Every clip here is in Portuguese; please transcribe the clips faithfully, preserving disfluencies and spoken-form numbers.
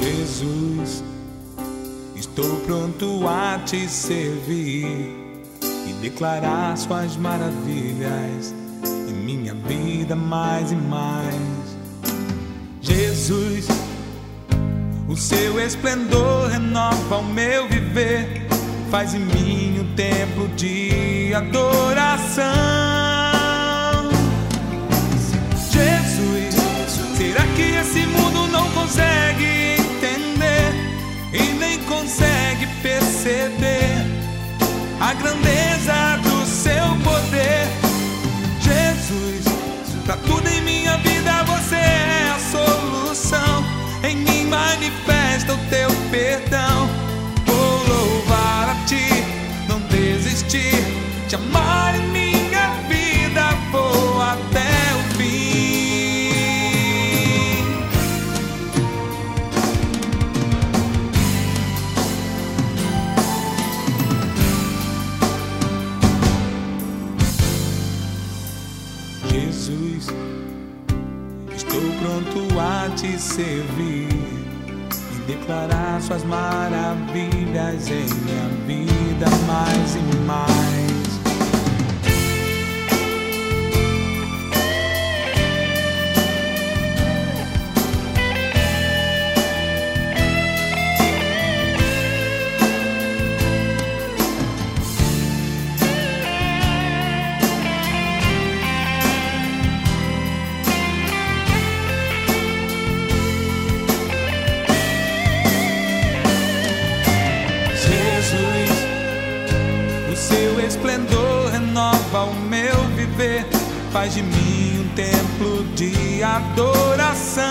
Jesus, estou pronto a te servir e declarar suas maravilhas em minha vida mais e mais. Jesus, o seu esplendor renova o meu viver, faz em mim um templo de adoração. Jesus, será que esse mundo não consegue entender e nem consegue perceber a grandeza do seu poder? Jesus, pra tudo em minha vida você é a solução. Em mim manifesta o teu perdão. Vou louvar a ti, não desistir, te amar em minha vida, vou até o fim. Jesus, estou pronto a te servir e declarar suas maravilhas em minha vida mais e mais. Seu esplendor renova o meu viver, faz de mim um templo de adoração.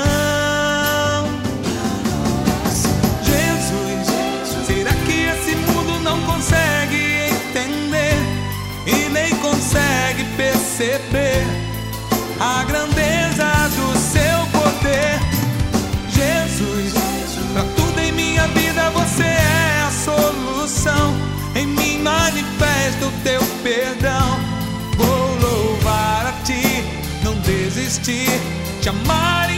Jesus, será que esse mundo não consegue entender e nem consegue perceber a grandeza do seu poder? Jesus, pra tudo em minha vida você é a solução. Em mim manifesta o teu perdão. Vou louvar a ti, não desistir, te amar